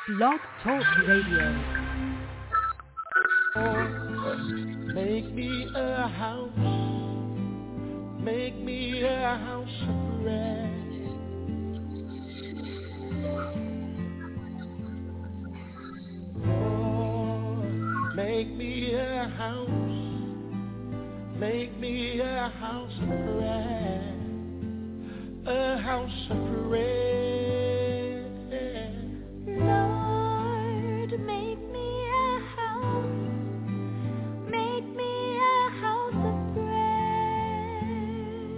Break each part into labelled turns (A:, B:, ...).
A: Blog Talk Radio.
B: Make me a house, make me a house of prayer. Lord, make me a house, make me a house of prayer, a house of prayer.
C: Lord, make me a house, make me a house of prayer.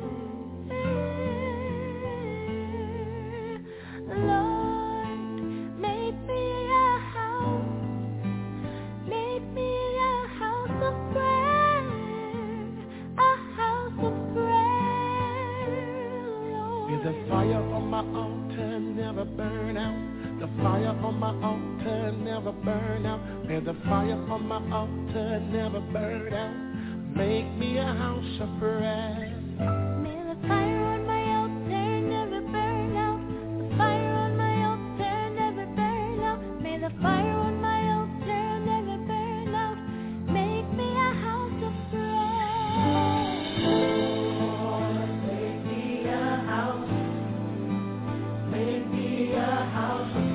C: Lord, make me a house, make me a house of prayer, a house of prayer. Lord.
B: May the fire on my altar never burn out. The fire on my altar never burn out. May the fire on my altar never burn out. Make me a house of prayer.
C: May the fire on my altar never burn out. The fire on my altar never burn out. May the fire on my altar never burn out. Make me a house of prayer.
B: Lord, make me a house. Make me a house of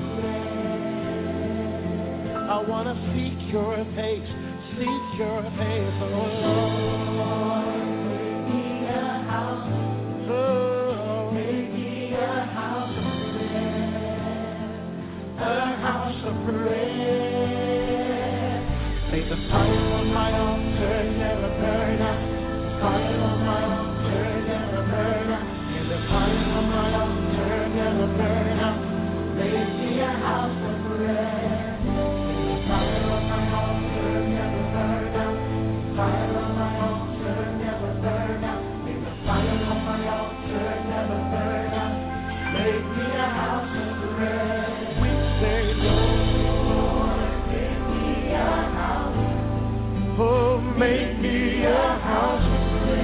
B: prayer. I want to seek your face, oh Lord. Make me a house, oh, make me a house of prayer, a house of prayer. May the fire on my altar never burn out, the fire on my altar never burn out, may the fire on my altar never burn out. Make me a house of prayer. Fire on my altar never burn out. Fire on my altar never burn out. May the fire on my altar never burn out. Make me a house of prayer. We say, Lord, make me a house. Oh, make me a house of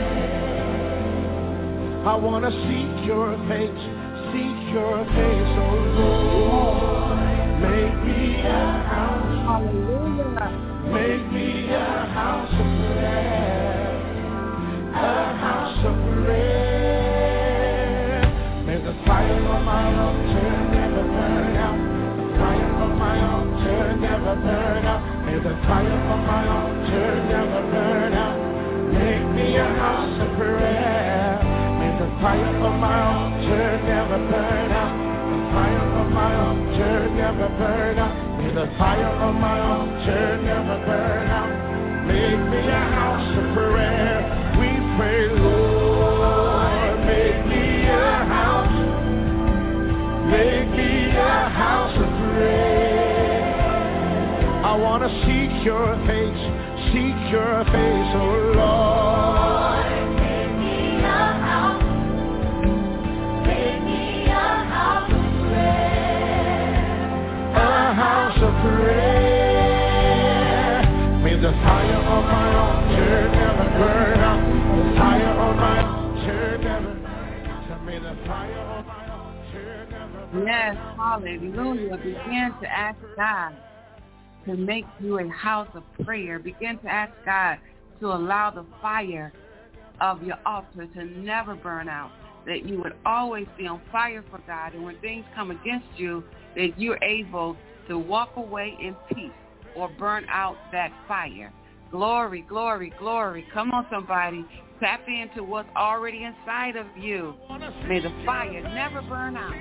B: prayer. I want to seek your face, oh Lord. Make me a house.
D: Hallelujah.
B: Make me a house of prayer, a house of prayer. May the fire on my altar never burn out. The fire on my altar never burn out. May the fire on my altar never burn out. Make me a house of prayer. May the fire on my altar never burn out. The fire on my altar never burn out. May the fire on my altar never burn out. Make me a house of prayer. We pray, Lord, make me a house. Make me a house of prayer. I want to seek your face, oh Lord.
C: Make me a house, make me a house of prayer.
B: A house of prayer. May the fire on my altar never burn out. The fire on my altar never burn out. May the fire on my altar never burn out.
D: Yes, hallelujah. Begin to ask God to make you a house of prayer. Begin to ask God to allow the fire of your altar to never burn out, that you would always be on fire for God, and when things come against you, that you're able to walk away in peace or burn out that fire. Glory, glory, glory. Come on, somebody. Tap into what's already inside of you. May the fire never burn out.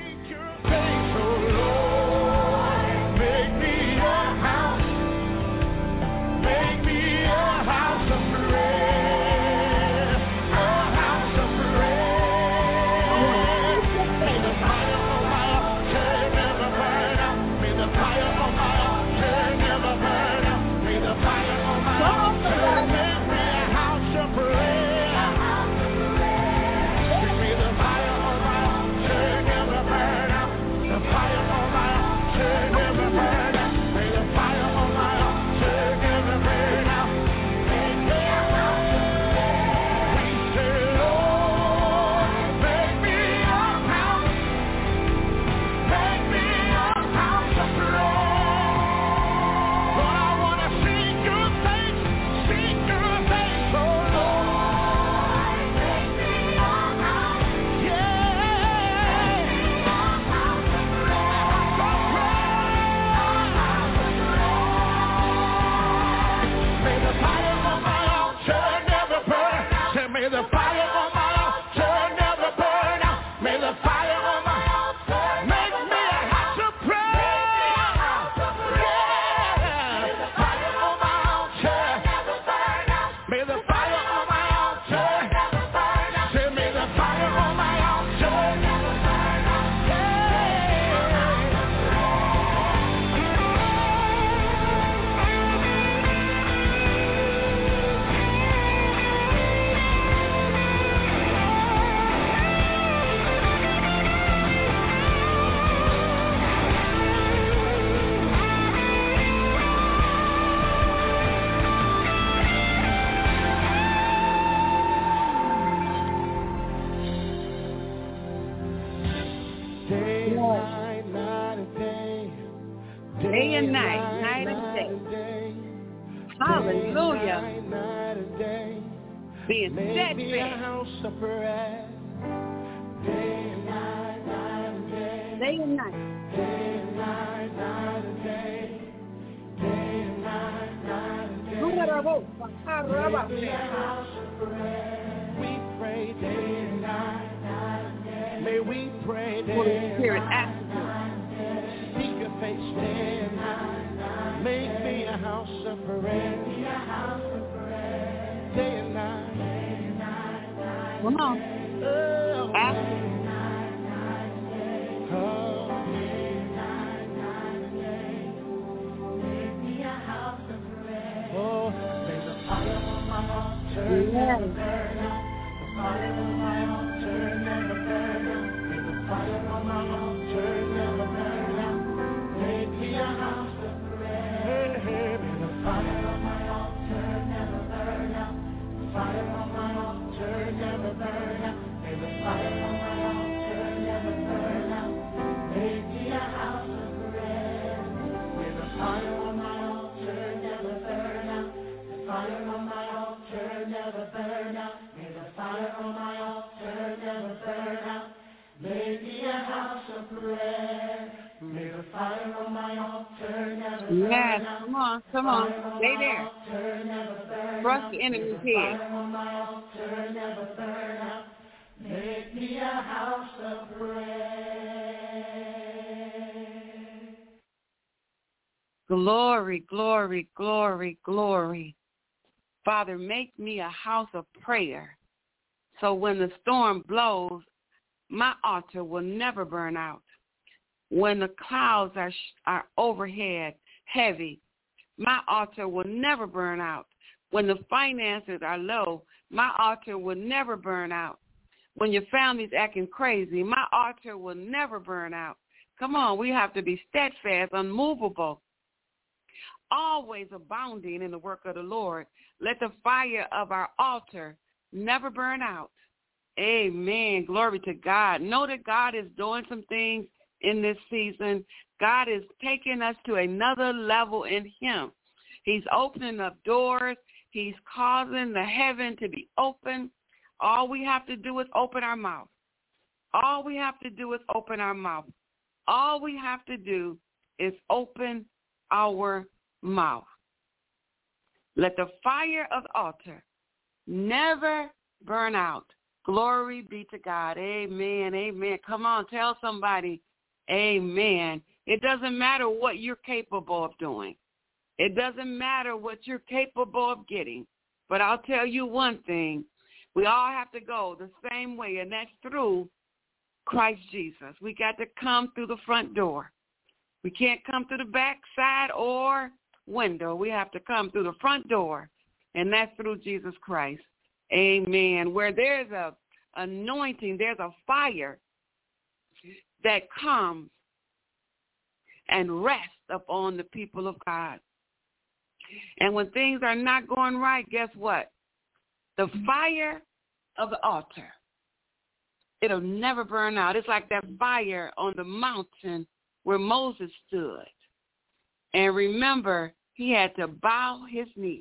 B: Make me a house. Make me a house of prayer. A house of prayer. May the fire on my altar never burn out. May the fire on my altar never burn out. May the fire on my altar make me a house of prayer. May the fire on my altar never burn out. The fire
D: Day and night, night and day. Hallelujah. Being steadfast. Day and night, night and day. Day and night. Day and night, night and day. Day and night, night and day. May a house of prayer. We pray day and night, night and day. May we pray day and night, night and day. Seek your face day and night, night. Make me a house of prayer. Be a house of prayer. Day and night. Day and night, night. Come on. Ask. Yes. The fire on my altar never burn out. May the fire on my altar never burn out. Make me a house of prayer. May the fire on my altar never burn out. The fire on my altar never burn out. May the fire on my altar never burn out. Make me a house of prayer. May the fire on my altar never burn out. The fire on my altar never burn out. May the fire on my altar never burn out. Make me a house of prayer. May the fire on my altar never burn out. Yes, come on. Stay there. Brush the enemy's head. Fire on my altar never burn out. Make me a house of prayer. Glory, glory, glory, glory. Father, make me a house of prayer, so when the storm blows, my altar will never burn out. When the clouds are overhead heavy, my altar will never burn out. When the finances are low, my altar will never burn out. When your family's acting crazy, my altar will never burn out. Come on, we have to be steadfast, unmovable, always abounding in the work of the Lord. Let the fire of our altar never burn out. Amen. Glory to God. Know that God is doing some things in this season. God is taking us to another level in him. He's opening up doors. He's causing the heaven to be open. All we have to do is open our mouth. All we have to do is open our mouth. All we have to do is open our mouth. Let the fire of the altar never burn out. Glory be to God. Amen. Amen. Come on, tell somebody, amen. It doesn't matter what you're capable of doing. It doesn't matter what you're capable of getting. But I'll tell you one thing. We all have to go the same way, and that's through Christ Jesus. We got to come through the front door. We can't come through the back side or window. We have to come through the front door, and that's through Jesus Christ. Amen. Where there's a anointing, there's a fire that comes and rests upon the people of God. And when things are not going right, guess what? The fire of the altar, it'll never burn out. It's like that fire on the mountain where Moses stood. And remember, he had to bow his knees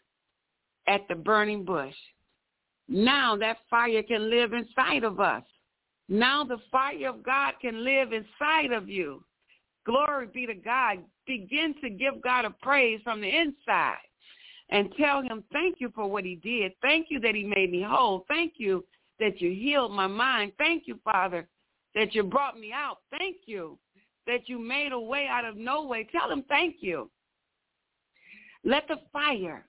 D: at the burning bush. Now that fire can live inside of us. Now the fire of God can live inside of you. Glory be to God. Begin to give God a praise from the inside and tell him, thank you for what he did. Thank you that he made me whole. Thank you that you healed my mind. Thank you, Father, that you brought me out. Thank you that you made a way out of no way. Tell him thank you. Let the fire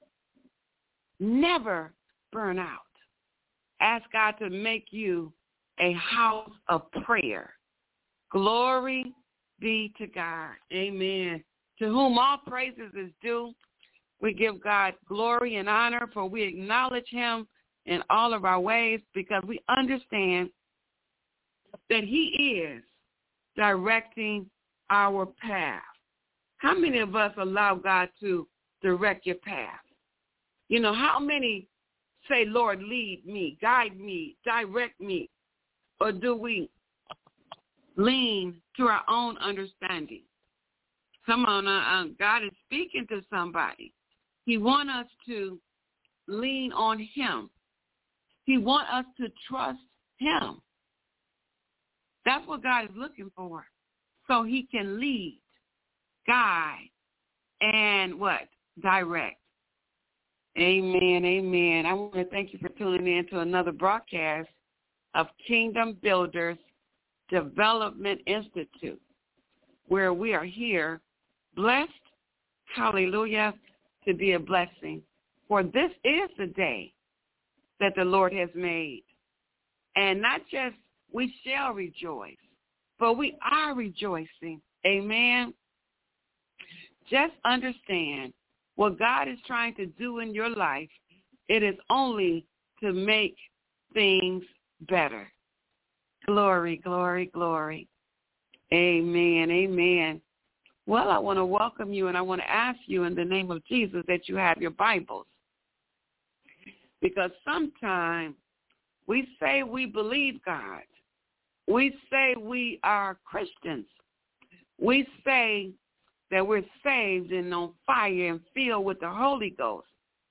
D: never burn out. Ask God to make you a house of prayer. Glory be to God. Amen. To whom all praises is due, we give God glory and honor, for we acknowledge him in all of our ways because we understand that he is directing our path. How many of us allow God to direct your path? You know, how many say, Lord, lead me, guide me, direct me? Or do we lean to our own understanding? Come on, God is speaking to somebody. He wants us to lean on him. He wants us to trust him. That's what God is looking for. So he can lead, guide, and what? Direct. Amen, amen. I want to thank you for tuning in to another broadcast of Kingdom Builders Development Institute, where we are here blessed, hallelujah, to be a blessing. For this is the day that the Lord has made. And not just we shall rejoice, but we are rejoicing. Amen. Just understand what God is trying to do in your life. It is only to make things better. Glory, glory, glory. Amen, amen. Well, I want to welcome you, and I want to ask you in the name of Jesus that you have your Bibles. Because sometimes we say we believe God. We say we are Christians. We say that we're saved and on fire and filled with the Holy Ghost.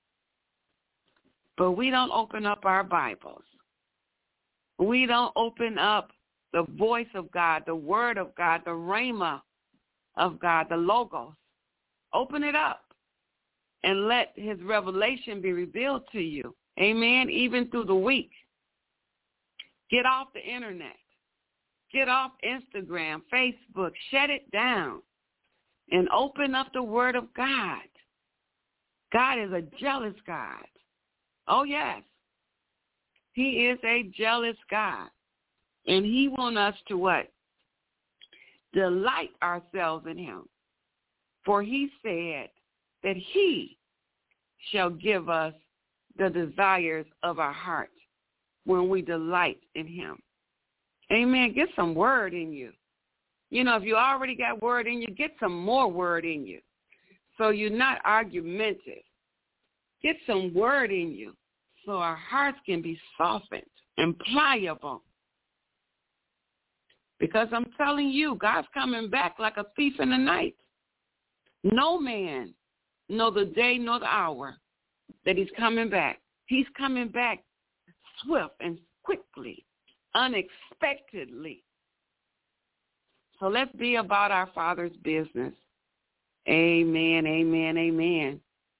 D: But we don't open up our Bibles. We don't open up the voice of God, the word of God, the rhema of God, the logos. Open it up and let his revelation be revealed to you. Amen. Even through the week. Get off the internet. Get off Instagram, Facebook. Shut it down and open up the word of God. God is a jealous God. Oh, yes. He is a jealous God. And he wants us to what? Delight ourselves in him. For he said that he shall give us the desires of our heart when we delight in him. Amen. Get some word in you. You know, if you already got word in you, get some more word in you. So you're not argumentative. Get some word in you so our hearts can be softened and pliable. Because I'm telling you, God's coming back like a thief in the night. No man know the day nor the hour that he's coming back. He's coming back swift and quickly, unexpectedly. So let's be about our Father's business. Amen, amen, amen.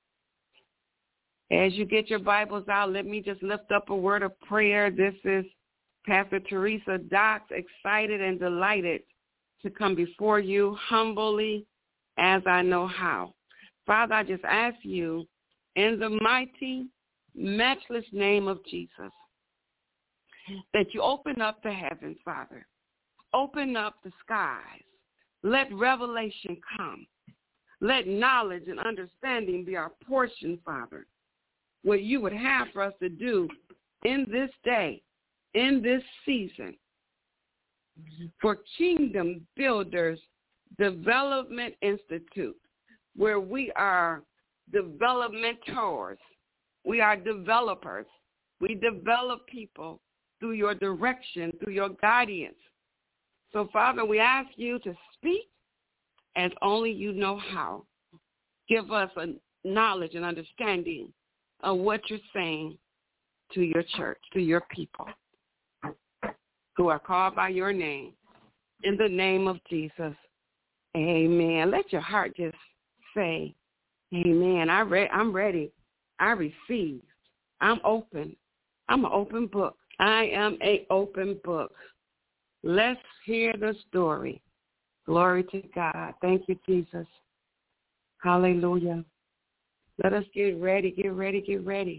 D: As you get your Bibles out, let me just lift up a word of prayer. This is Pastor Teresa Dox, excited and delighted to come before you humbly as I know how. Father, I just ask you in the mighty, matchless name of Jesus that you open up the heavens, Father. Open up the skies. Let revelation come. Let knowledge and understanding be our portion, Father. What you would have for us to do in this day, in this season, for Kingdom Builders Development Institute, where we are developmentors. We are developers. We develop people through your direction, through your guidance. So, Father, we ask you to speak as only you know how. Give us a knowledge and understanding of what you're saying to your church, to your people who are called by your name. In the name of Jesus, amen. Let your heart just say, amen. I'm ready. I receive. I'm open. I'm an open book. I am an open book. Let's hear the story. Glory to God. Thank you, Jesus. Hallelujah. Let us get ready, get ready, get ready.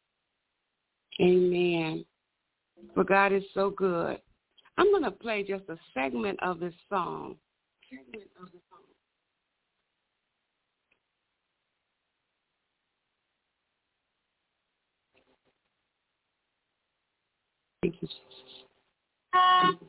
D: Amen. For God is so good. I'm going to play just a segment of this song. Thank you, Jesus.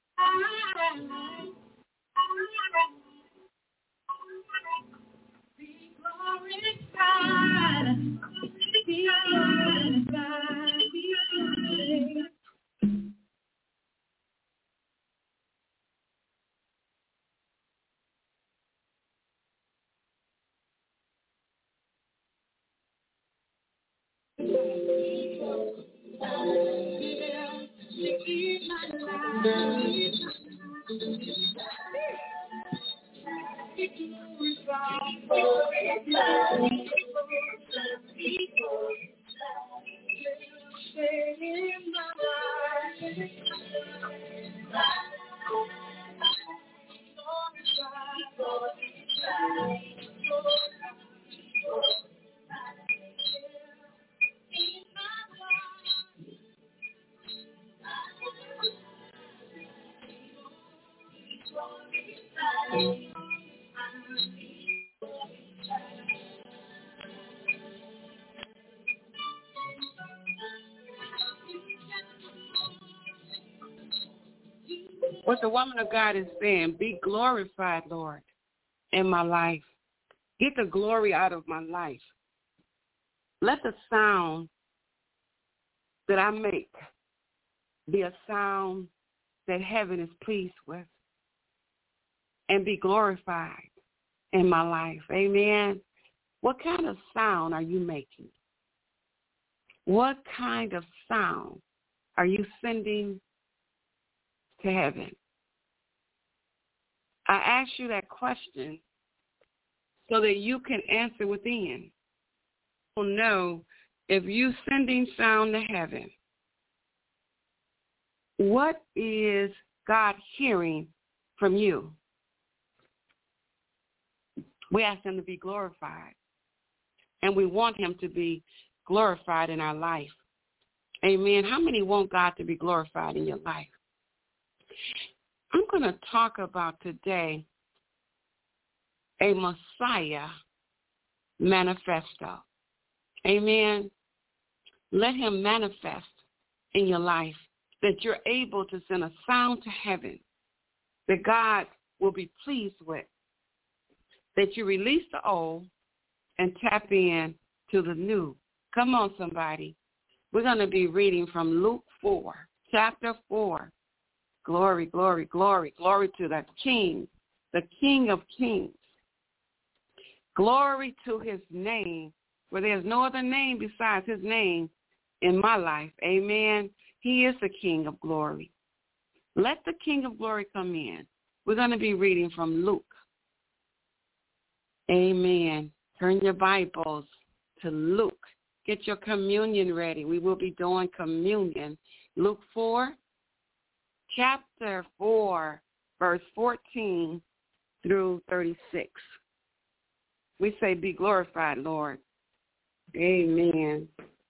C: Be glorified, be glorified, be glorified.
D: What the woman of God is saying, be glorified, Lord, in my life. Get the glory out of my life. Let the sound that I make be a sound that heaven is pleased with, and be glorified in my life. Amen. What kind of sound are you making? What kind of sound are you sending to heaven? I ask you that question so that you can answer within. You'll know if you're sending sound to heaven, what is God hearing from you? We ask him to be glorified, and we want him to be glorified in our life. Amen. How many want God to be glorified in your life? I'm going to talk about today a Messiah manifesto. Amen. Let him manifest in your life, that you're able to send a sound to heaven that God will be pleased with, that you release the old and tap in to the new. Come on, somebody. We're going to be reading from Luke 4, chapter 4. Glory, glory, glory, glory to the King of Kings. Glory to his name, for there's no other name besides his name in my life. Amen. He is the King of glory. Let the King of glory come in. We're going to be reading from Luke. Amen. Turn your Bibles to Luke. Get your communion ready. We will be doing communion. Luke 4, chapter 4, verse 14 through 36. We say, be glorified, Lord. Amen.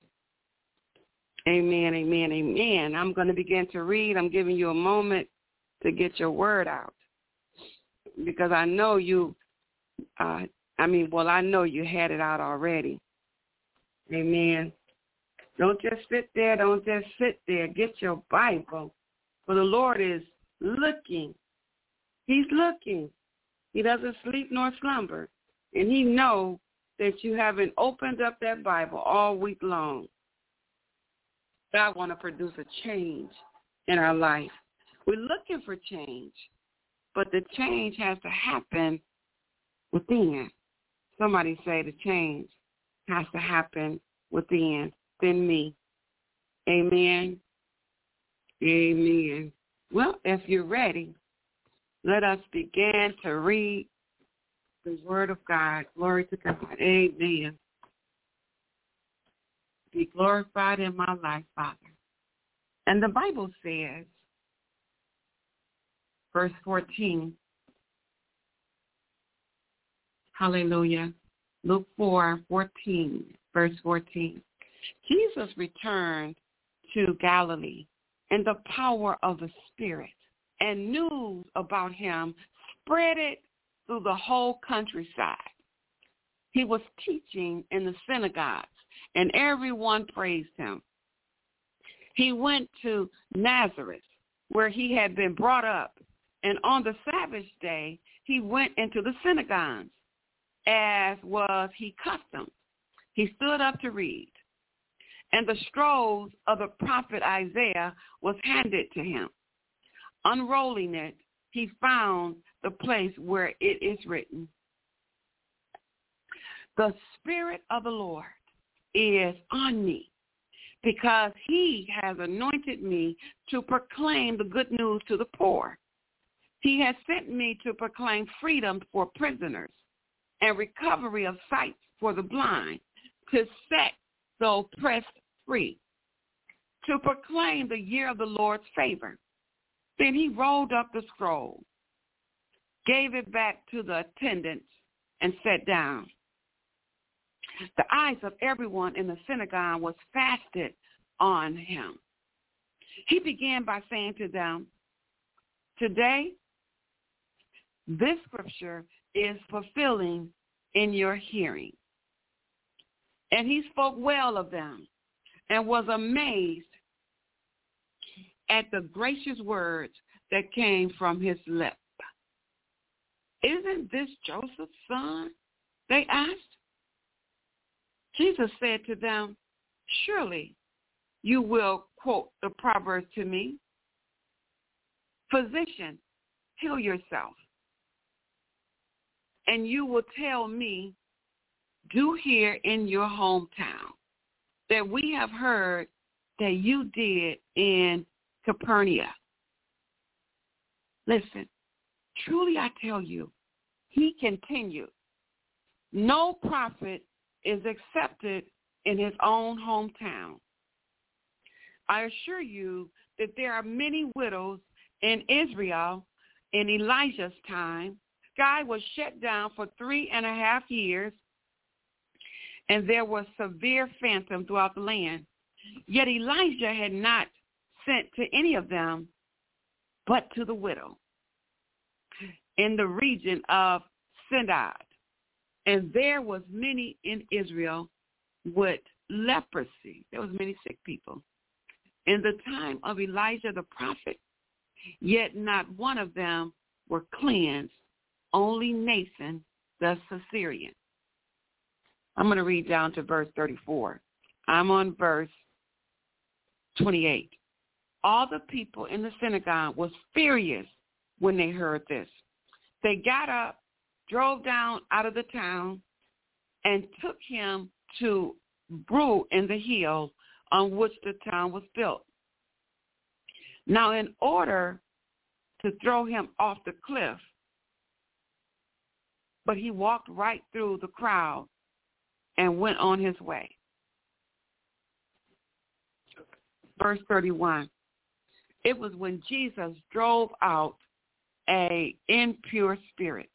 D: Amen, amen, amen. I'm going to begin to read. I'm giving you a moment to get your word out, because I know you, I know you had it out already. Amen. Don't just sit there. Don't just sit there. Get your Bible. For the Lord is looking. He's looking. He doesn't sleep nor slumber. And he knows that you haven't opened up that Bible all week long. God wants to produce a change in our life. We're looking for change, but the change has to happen within. Somebody say the change has to happen within me. Amen. Amen. Well, if you're ready, let us begin to read the word of God. Glory to God. Amen. Be glorified in my life, Father. And the Bible says, verse 14, hallelujah, Luke 4:14, verse 14. Jesus returned to Galilee in the power of the Spirit, and news about him spread it through the whole countryside. He was teaching in the synagogues, and everyone praised him. He went to Nazareth, where he had been brought up, and on the Sabbath day, he went into the synagogues, as was he custom. He stood up to read, and the scrolls of the prophet Isaiah was handed to him. Unrolling it, he found the place where it is written, "The Spirit of the Lord is on me, because he has anointed me to proclaim the good news to the poor. He has sent me to proclaim freedom for prisoners and recovery of sight for the blind, to set the oppressed free, to proclaim the year of the Lord's favor. Then he rolled up the scroll, gave it back to the attendants, and sat down. The eyes of everyone in the synagogue was fastened on him. He began by saying to them, "Today, this scripture is fulfilling in your hearing." And he spoke well of them and was amazed at the gracious words that came from his lips. "Isn't this Joseph's son?" they asked. Jesus said to them, "Surely you will quote the proverb to me, 'Physician, heal yourself.' And you will tell me, 'Do here in your hometown that we have heard that you did in Capernaum.' Listen, truly I tell you," he continued, "no prophet is accepted in his own hometown. I assure you that there are many widows in Israel in Elijah's time. Sky was shut down for 3.5 years, and there was severe famine throughout the land. Yet Elijah had not sent to any of them, but to the widow in the region of Sidon. And there was many in Israel with leprosy." There was many sick people in the time of Elijah the prophet, yet not one of them were cleansed, only Nathan the Syrian. I'm going to read down to verse 34. I'm on verse 28. All the people in the synagogue was furious when they heard this. They got up, drove down out of the town, and took him to Brew in the hill on which the town was built. Now, in order to throw him off the cliff, but he walked right through the crowd and went on his way. Verse 31. It was when Jesus drove out an impure spirit.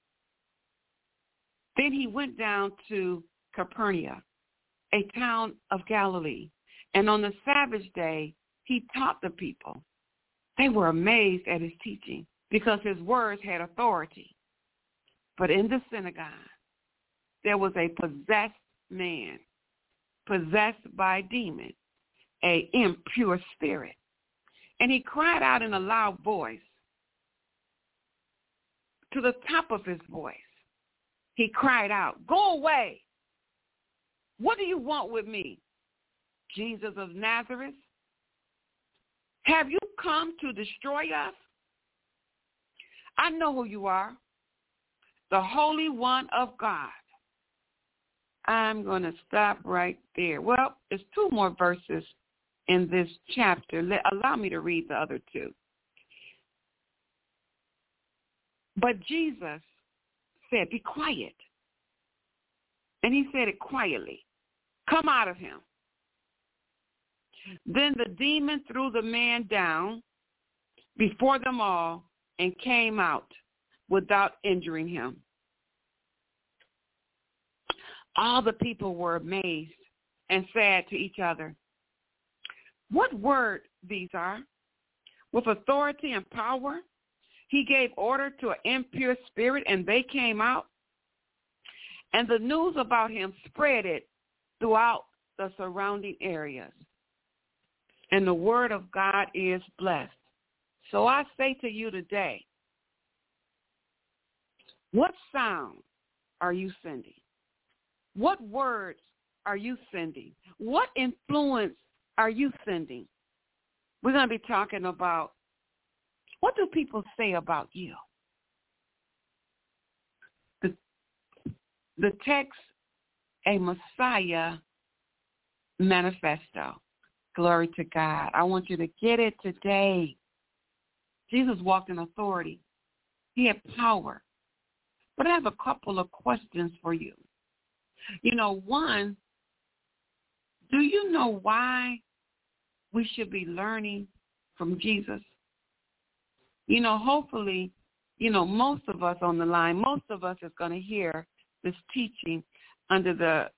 D: Then he went down to Capernaum, a town of Galilee, and on the Sabbath day he taught the people. They were amazed at his teaching because his words had authority. But in the synagogue there was a possessed man, possessed by a demon, an impure spirit. And he cried out in a loud voice, to the top of his voice. He cried out, "Go away! What do you want with me, Jesus of Nazareth? Have you come to destroy us? I know who you are, the Holy One of God." I'm going to stop right there. Well, there's 2 more verses in this chapter. Allow me to read the other 2. But Jesus said, "Be quiet." And he said it quietly. "Come out of him." Then the demon threw the man down before them all and came out without injuring him. All the people were amazed and said to each other, "What word these are? With authority and power, he gave order to an impure spirit, and they came out." And the news about him spread it throughout the surrounding areas. And the word of God is blessed. So I say to you today, what sound are you sending? What words are you sending? What influence are you sending? We're going to be talking about, what do people say about you? The text, a Messiah manifesto. Glory to God. I want you to get it today. Jesus walked in authority. He had power. But I have a couple of questions for you. One, do you know why we should be learning from Jesus? Hopefully, most of us on the line, most of us is going to hear this teaching under the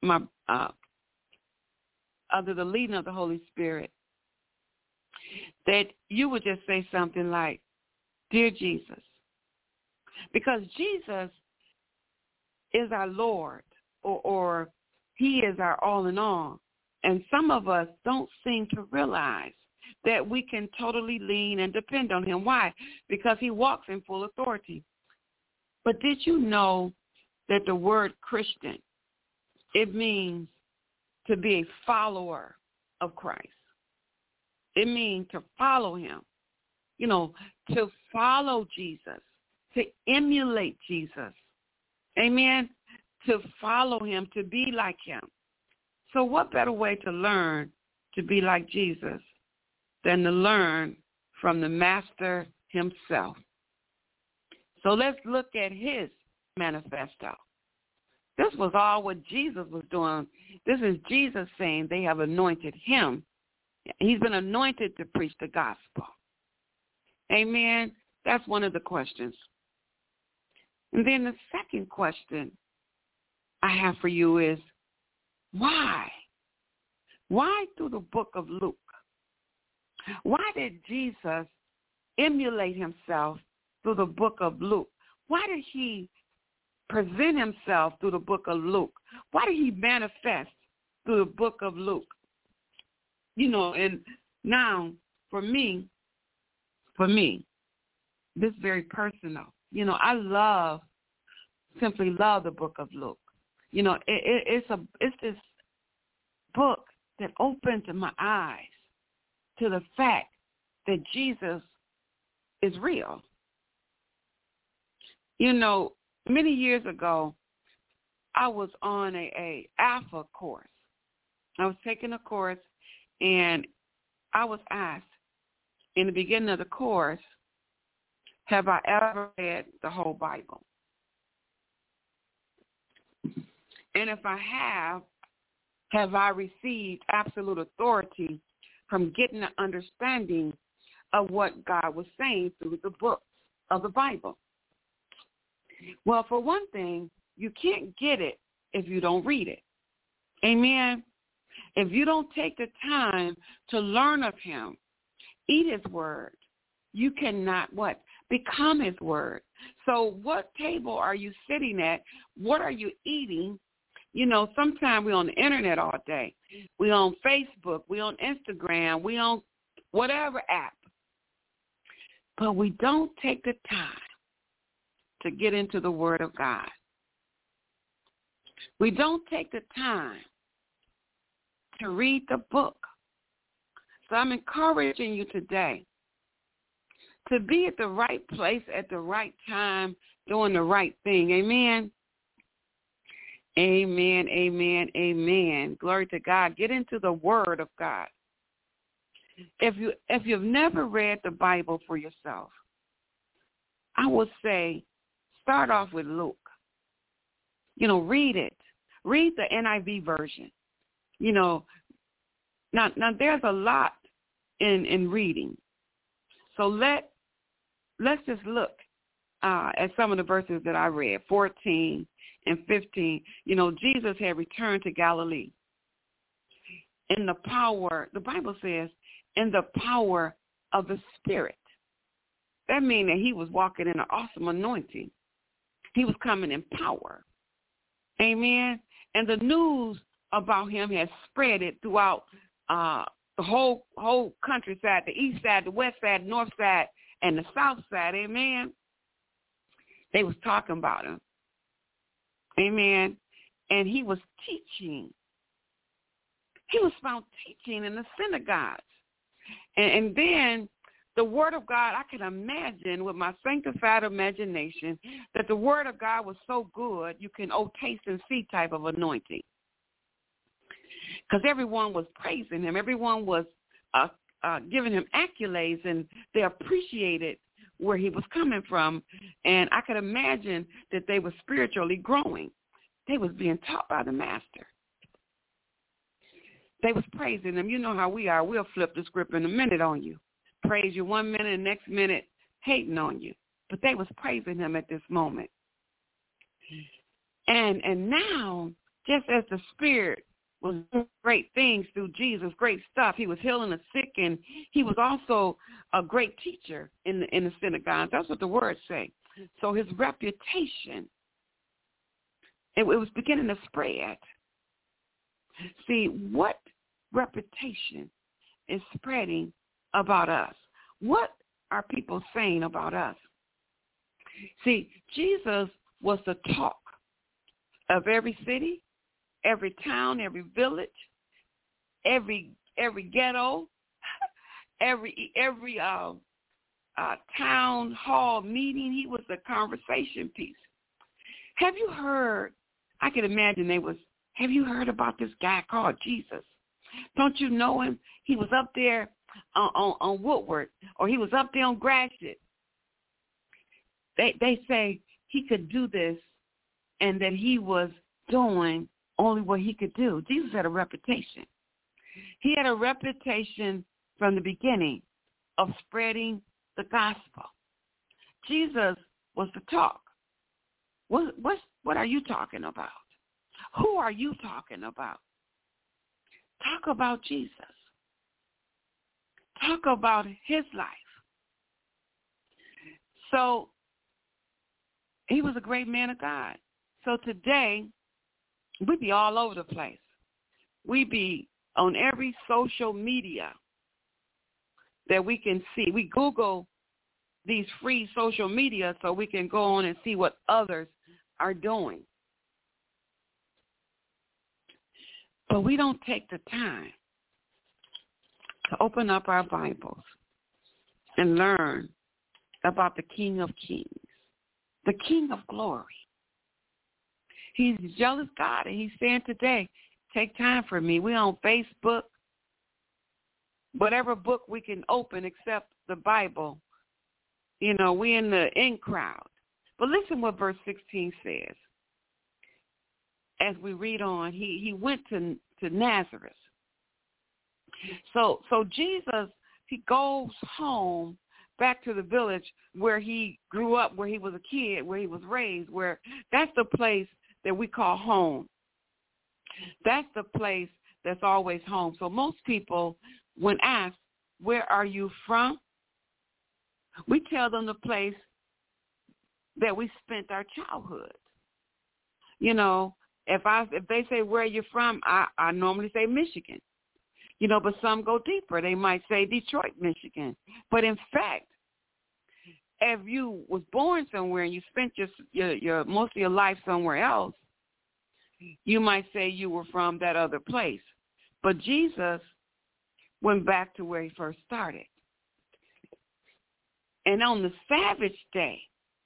D: leading of the Holy Spirit, that you would just say something like, "Dear Jesus," because Jesus is our Lord, or he is our all in all. And some of us don't seem to realize that we can totally lean and depend on him. Why? Because he walks in full authority. But did you know that the word Christian, it means to be a follower of Christ? It means to follow him, to follow Jesus, to emulate Jesus. Amen? To follow him, to be like him. So what better way to learn to be like Jesus than to learn from the Master himself? So let's look at his manifesto. This was all what Jesus was doing. This is Jesus saying they have anointed him. He's been anointed to preach the gospel. Amen? That's one of the questions. And then the second question I have for you is, why? Why through the book of Luke? Why did Jesus emulate himself through the book of Luke? Why did he present himself through the book of Luke? Why did he manifest through the book of Luke? And now for me, this is very personal. I simply love the book of Luke. It's this book that opened my eyes to the fact that Jesus is real. Many years ago, I was on a Alpha course. I was taking a course, and I was asked in the beginning of the course, have I ever read the whole Bible? And if I have I received absolute authority from getting an understanding of what God was saying through the books of the Bible? Well, for one thing, you can't get it if you don't read it. Amen? If you don't take the time to learn of him, eat his word, you cannot what? Become his word. So what table are you sitting at? What are you eating? Sometimes we're on the internet all day. We're on Facebook. We're on Instagram. We're on whatever app. But we don't take the time to get into the word of God. We don't take the time to read the book. So I'm encouraging you today to be at the right place at the right time, doing the right thing. Amen? Amen, amen, amen. Glory to God. Get into the word of God. If you've never read the Bible for yourself, I would say start off with Luke. Read it. Read the NIV version. Now there's a lot in reading. So let's just look at some of the verses that I read, 14 and 15. Jesus had returned to Galilee in the power, the Bible says, in the power of the Spirit. That means that he was walking in an awesome anointing. He was coming in power. Amen. And the news about him has spread it throughout the whole countryside, the east side, the west side, north side, and the south side. Amen. They was talking about him. Amen. And he was teaching. He was found teaching in the synagogues. And then the word of God, I can imagine with my sanctified imagination that the word of God was so good, you can taste and see type of anointing. because everyone was praising him. Everyone was giving him accolades, and they appreciated where he was coming from. And I could imagine that they were spiritually growing. They was being taught by the master. They was praising him. You know how we are. We'll flip the script in a minute on you. Praise you 1 minute, and next minute hating on you. But they was praising him at this moment. And now, just as the Spirit was doing great things through Jesus, great stuff. He was healing the sick, and he was also a great teacher in the synagogue. That's what the words say. So his reputation, it was beginning to spread. See, what reputation is spreading about us? What are people saying about us? See, Jesus was the talk of every city, every town, every village, every ghetto, every town hall meeting. He was the conversation piece. Have you heard? I can imagine have you heard about this guy called Jesus? Don't you know him? He was up there on Woodward, or he was up there on Gratiot. They say he could do this, and that he was doing only what he could do. Jesus had a reputation. He had a reputation from the beginning of spreading the gospel. Jesus was the talk. What are you talking about? Who are you talking about? Talk about Jesus. Talk about his life. So he was a great man of God. So today, we be all over the place. We be on every social media that we can see. We Google these free social media so we can go on and see what others are doing. But we don't take the time to open up our Bibles and learn about the King of Kings, the King of Glory. He's a jealous God, and he's saying today, take time for me. We're on Facebook, whatever book we can open except the Bible. You know, we're in the in crowd. But listen what verse 16 says. As we read on, he went to Nazareth. So Jesus, he goes home back to the village where he grew up, where he was a kid, where he was raised, where that's the place that we call home. That's the place that's always home. So most people, when asked, where are you from? We tell them the place that we spent our childhood. You know, if they say, where are you from, I normally say Michigan. You know, but some go deeper. They might say Detroit, Michigan. But in fact, if you was born somewhere and you spent your most of your life somewhere else, you might say you were from that other place. But Jesus went back to where he first started. And on the Sabbath day,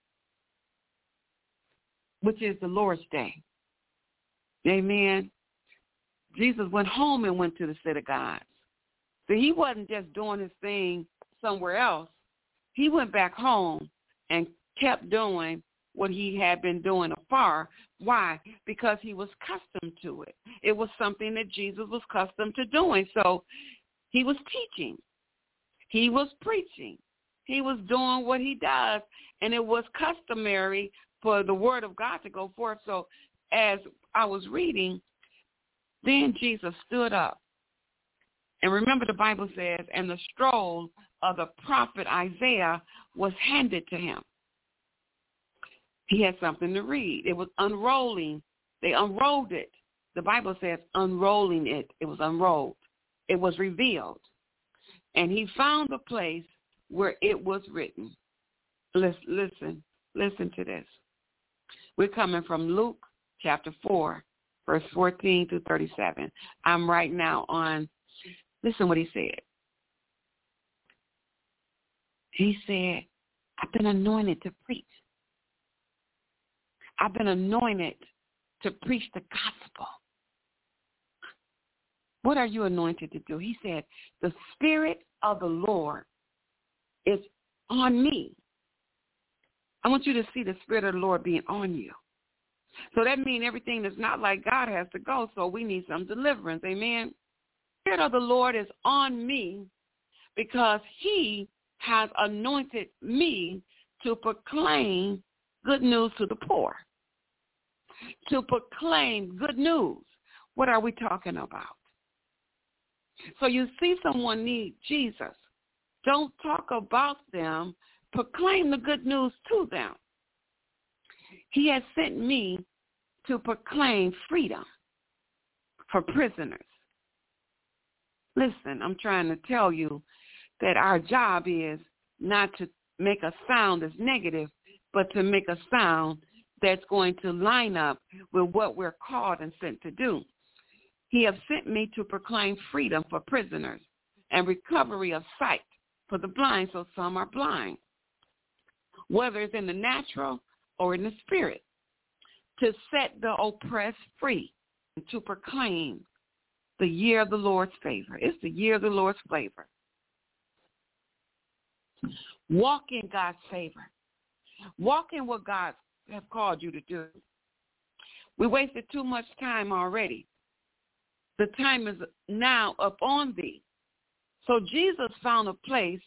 D: which is the Lord's Day, amen, Jesus went home and went to the synagogues. So he wasn't just doing his thing somewhere else. He went back home and kept doing what he had been doing afar. Why? Because he was accustomed to it. It was something that Jesus was accustomed to doing. So he was teaching. He was preaching. He was doing what he does, and it was customary for the word of God to go forth. So as I was reading, then Jesus stood up. And remember, the Bible says, and the scroll of the prophet Isaiah was handed to him. He had something to read. It was unrolling. They unrolled it. The Bible says unrolling it. It was unrolled. It was revealed. And he found the place where it was written. Listen to this. We're coming from Luke chapter 4, verse 14 through 37. I'm right now on, listen what he said. He said, I've been anointed to preach. I've been anointed to preach the gospel. What are you anointed to do? He said, the Spirit of the Lord is on me. I want you to see the Spirit of the Lord being on you. So that means everything that's not like God has to go, so we need some deliverance. Amen. The Spirit of the Lord is on me because he has anointed me to proclaim good news to the poor, to proclaim good news. What are we talking about? So you see someone need Jesus. Don't talk about them. Proclaim the good news to them. He has sent me to proclaim freedom for prisoners. Listen, I'm trying to tell you that our job is not to make a sound that's negative, but to make a sound that's going to line up with what we're called and sent to do. He has sent me to proclaim freedom for prisoners and recovery of sight for the blind, so some are blind, whether it's in the natural or in the spirit, to set the oppressed free, and to proclaim the year of the Lord's favor. It's the year of the Lord's favor. Walk in God's favor. Walk in what God has called you to do. We wasted too much time already. The time is now upon thee. So Jesus found a place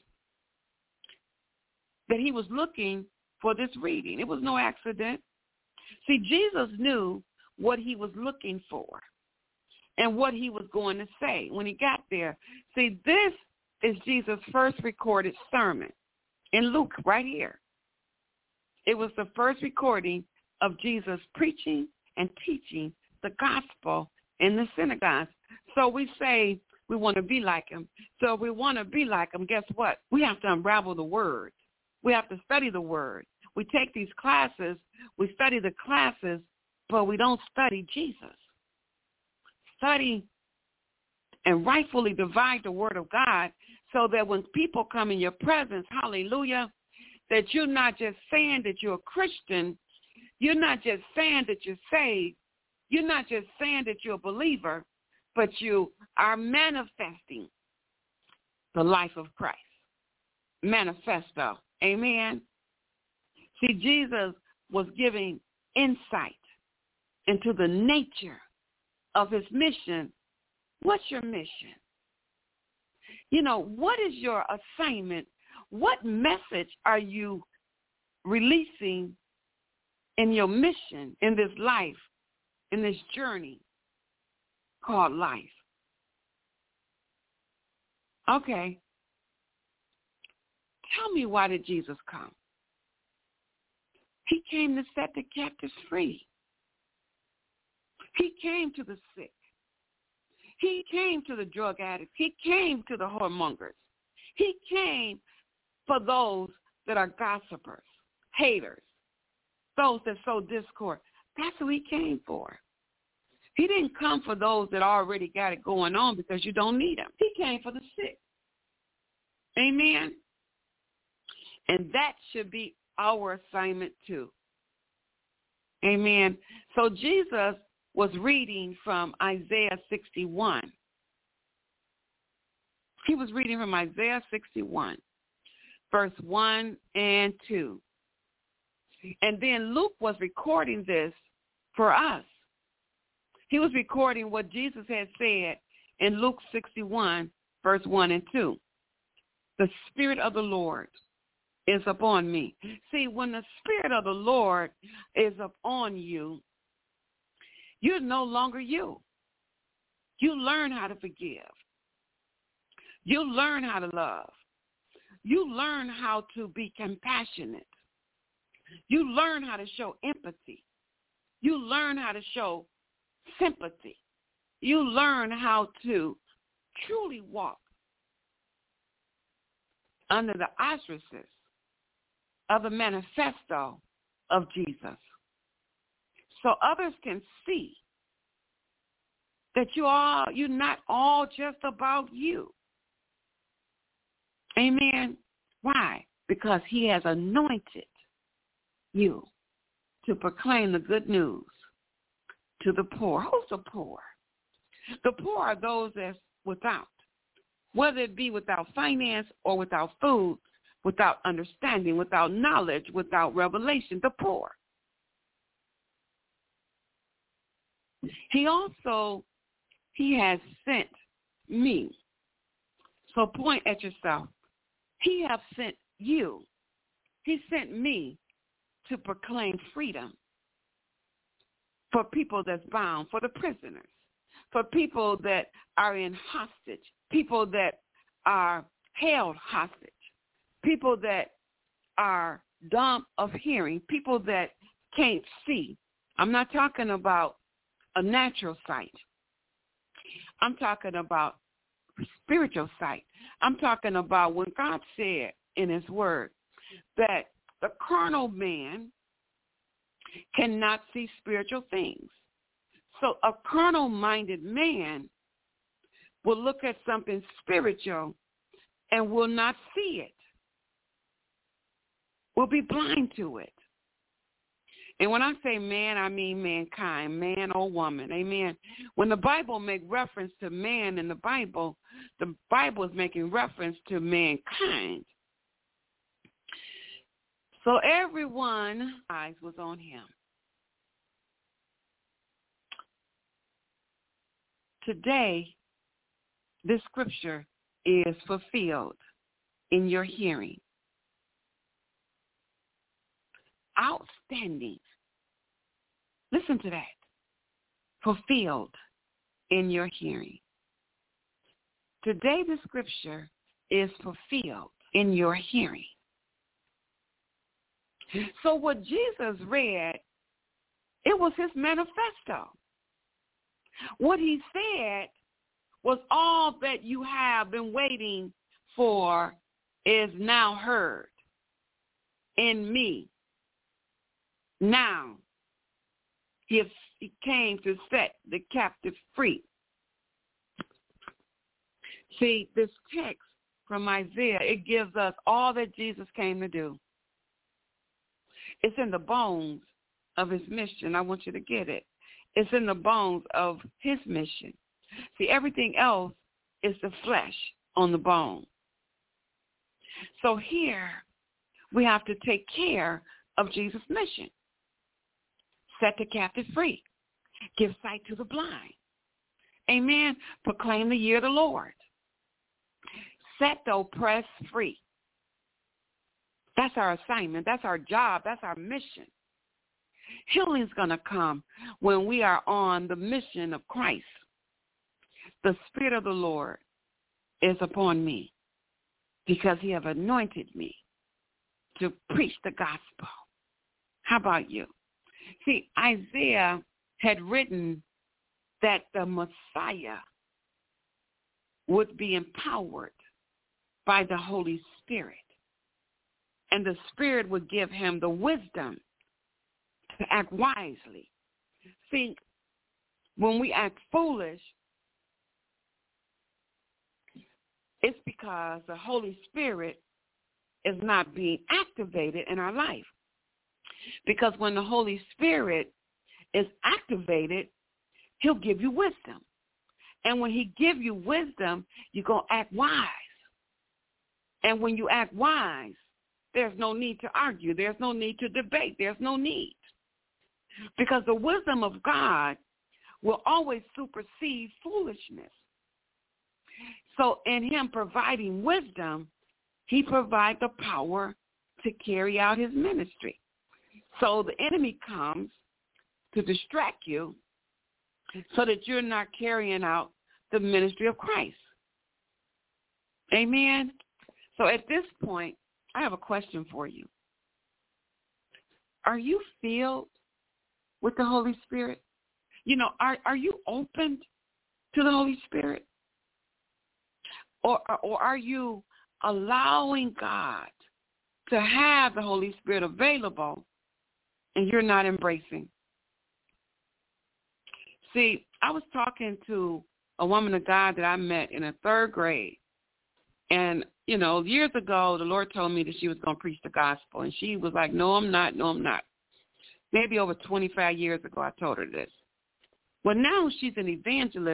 D: that he was looking for this reading. It was no accident. See, Jesus knew what he was looking for and what he was going to say when he got there. See, this is Jesus' first recorded sermon in Luke right here. It was the first recording of Jesus preaching and teaching the gospel in the synagogues. So we say we want to be like him. So if we want to be like him, guess what? We have to unravel the word. We have to study the word. We take these classes, we study the classes, but we don't study Jesus. Study and rightfully divide the word of God so that when people come in your presence, hallelujah, that you're not just saying that you're a Christian, you're not just saying that you're saved, you're not just saying that you're a believer, but you are manifesting the life of Christ. Manifesto. Amen. See, Jesus was giving insight into the nature of his mission. What's your mission? You know, what is your assignment? What message are you releasing in your mission, in this life, in this journey called life? Okay. Tell me, why did Jesus come? He came to set the captives free. He came to the sick. He came to the drug addicts. He came to the whoremongers. He came for those that are gossipers, haters, those that sow discord. That's who he came for. He didn't come for those that already got it going on because you don't need him. He came for the sick. Amen. And that should be our assignment too. Amen. So Jesus was reading from Isaiah 61. He was reading from Isaiah 61, verse 1 and 2. And then Luke was recording this for us. He was recording what Jesus had said in Luke 61, verse 1 and 2. The Spirit of the Lord is upon me. See, when the Spirit of the Lord is upon you, you're no longer you. You learn how to forgive. You learn how to love. You learn how to be compassionate. You learn how to show empathy. You learn how to show sympathy. You learn how to truly walk under the auspices of the manifesto of Jesus, so others can see that you're not all just about you. Amen. Why? Because he has anointed you to proclaim the good news to the poor. Who's the poor? The poor are those that's without, whether it be without finance or without food, without understanding, without knowledge, without revelation, the poor. He has sent me. So point at yourself. He has sent you. He sent me to proclaim freedom for people that's bound, for the prisoners, for people that are in hostage, people that are held hostage, people that are dumb of hearing, people that can't see. I'm not talking about a natural sight. I'm talking about spiritual sight. I'm talking about when God said in his word that the carnal man cannot see spiritual things. So a carnal-minded man will look at something spiritual and will not see it, will be blind to it. And when I say man, I mean mankind, man or woman, amen. When the Bible makes reference to man in the Bible is making reference to mankind. So everyone's eyes was on him. Today, this scripture is fulfilled in your hearing. Outstanding. Listen to that. Fulfilled in your hearing. Today, the scripture is fulfilled in your hearing. So what Jesus read, it was his manifesto. What he said was all that you have been waiting for is now heard in me. Now, he came to set the captive free. See, this text from Isaiah, it gives us all that Jesus came to do. It's in the bones of his mission. I want you to get it. It's in the bones of his mission. See, everything else is the flesh on the bone. So here we have to take care of Jesus' mission. Set the captive free. Give sight to the blind. Amen. Proclaim the year of the Lord. Set the oppressed free. That's our assignment. That's our job. That's our mission. Healing's going to come when we are on the mission of Christ. The Spirit of the Lord is upon me because he have anointed me to preach the gospel. How about you? See, Isaiah had written that the Messiah would be empowered by the Holy Spirit. And the Spirit would give him the wisdom to act wisely. See, when we act foolish, it's because the Holy Spirit is not being activated in our life. Because when the Holy Spirit is activated, he'll give you wisdom. And when he give you wisdom, you're going to act wise. And when you act wise, there's no need to argue. There's no need to debate. There's no need. Because the wisdom of God will always supersede foolishness. So in him providing wisdom, he provides the power to carry out his ministry. So the enemy comes to distract you so that you're not carrying out the ministry of Christ. Amen? So at this point, I have a question for you. Are you filled with the Holy Spirit? You know, are you open to the Holy Spirit? Or are you allowing God to have the Holy Spirit available and you're not embracing? See, I was talking to a woman of God that I met in the 3rd grade. And, you know, years ago, the Lord told me that she was going to preach the gospel. And she was like, no, I'm not. No, I'm not. Maybe over 25 years ago, I told her this. Well, now she's an evangelist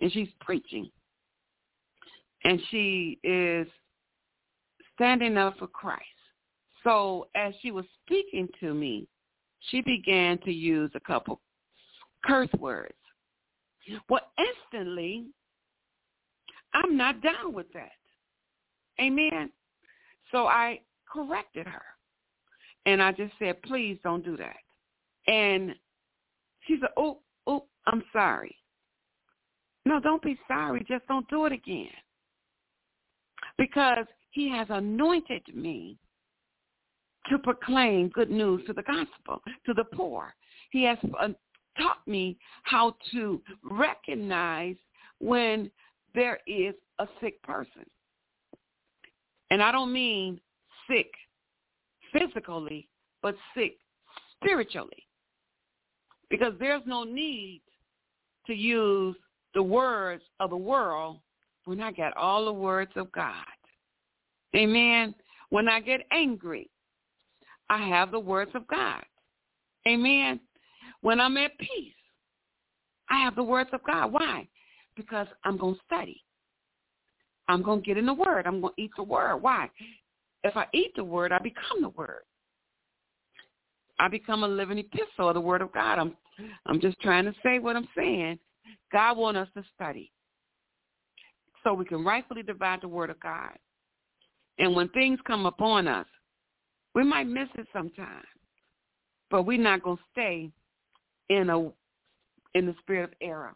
D: and she's preaching. And she is standing up for Christ. So as she was speaking to me, she began to use a couple curse words. Well, instantly, I'm not down with that. Amen. So I corrected her. And I just said, please don't do that. And she said, oh, I'm sorry. No, don't be sorry. Just don't do it again. Because he has anointed me to proclaim good news to the gospel, to the poor. He has taught me how to recognize when there is a sick person. And I don't mean sick physically, but sick spiritually. Because there's no need to use the words of the world when I got all the words of God. Amen. When I get angry, I have the words of God. Amen. When I'm at peace, I have the words of God. Why? Because I'm going to study. I'm going to get in the word. I'm going to eat the word. Why? If I eat the word, I become the word. I become a living epistle of the word of God. I'm just trying to say what I'm saying. God wants us to study so we can rightfully divide the word of God. And when things come upon us, we might miss it sometime, but we're not going to stay in the spirit of error.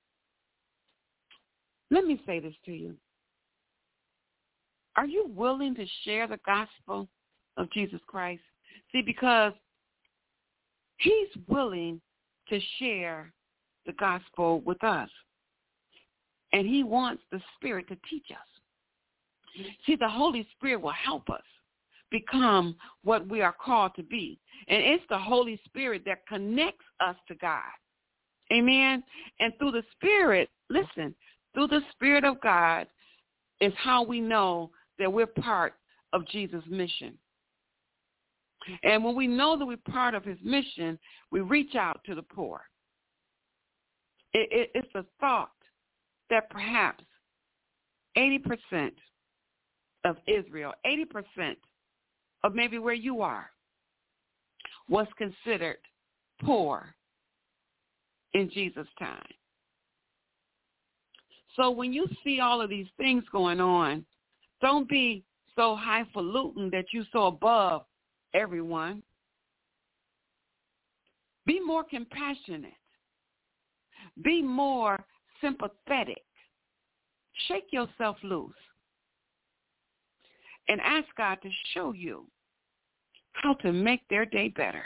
D: Let me say this to you. Are you willing to share the gospel of Jesus Christ? See, because he's willing to share the gospel with us, and he wants the Spirit to teach us. See, the Holy Spirit will help us become what we are called to be, and it's the Holy Spirit that connects us to God. Amen? And through the Spirit, listen, through the Spirit of God is how we know that we're part of Jesus' mission. And when we know that we're part of his mission, we reach out to the poor. It's a thought that perhaps 80% of Israel, 80% of maybe where you are, was considered poor in Jesus' time. So when you see all of these things going on, don't be so highfalutin that you're so above everyone. Be more compassionate. Be more sympathetic. Shake yourself loose and ask God to show you how to make their day better.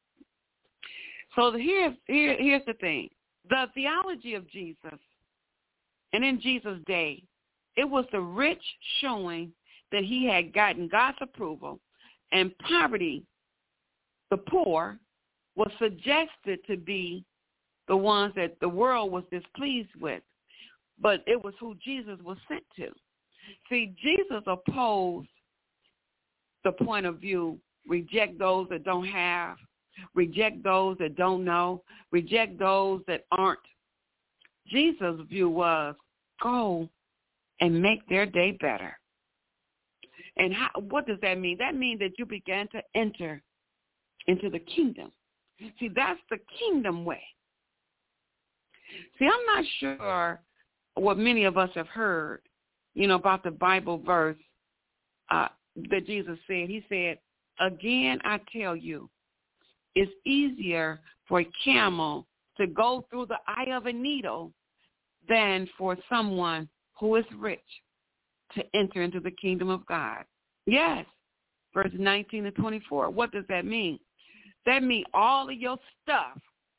D: So here's the thing. The theology of Jesus, and in Jesus' day, it was the rich showing that he had gotten God's approval, and poverty, the poor, was suggested to be the ones that the world was displeased with, but it was who Jesus was sent to. See, Jesus opposed the point of view, reject those that don't have, reject those that don't know, reject those that aren't. Jesus' view was go and make their day better. And what does that mean? That means that you began to enter into the kingdom. See, that's the kingdom way. See, I'm not sure what many of us have heard, about the Bible verse that Jesus said. He said, again, I tell you, it's easier for a camel to go through the eye of a needle than for someone who is rich to enter into the kingdom of God. Yes, verse 19 to 24. What does that mean? That means all of your stuff